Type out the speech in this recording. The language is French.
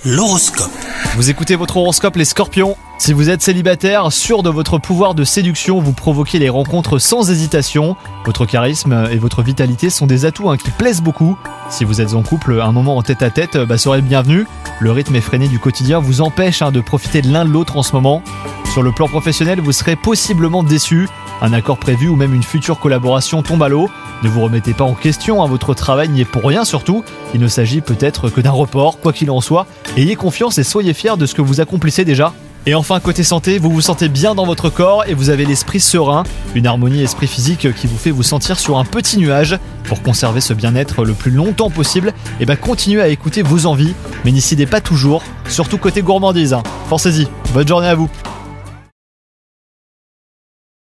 L'horoscope. Vous écoutez votre horoscope les scorpions. Si vous êtes célibataire, sûr de votre pouvoir de séduction, vous provoquez les rencontres sans hésitation. Votre charisme et votre vitalité sont des atouts qui plaisent beaucoup. Si vous êtes en couple, un moment en tête-à-tête serait le bienvenu. Le rythme effréné du quotidien vous empêche de profiter de l'un de l'autre en ce moment. Sur le plan professionnel, vous serez possiblement déçu. Un accord prévu ou même une future collaboration tombe à l'eau. Ne vous remettez pas en question, votre travail n'y est pour rien surtout. Il ne s'agit peut-être que d'un report, quoi qu'il en soit. Ayez confiance et soyez fiers de ce que vous accomplissez déjà. Et enfin, côté santé, vous vous sentez bien dans votre corps et vous avez l'esprit serein. Une harmonie esprit-physique qui vous fait vous sentir sur un petit nuage. Pour conserver ce bien-être le plus longtemps possible, continuez à écouter vos envies, mais n'y cédez pas toujours, surtout côté gourmandise. Pensez-y, bonne journée à vous.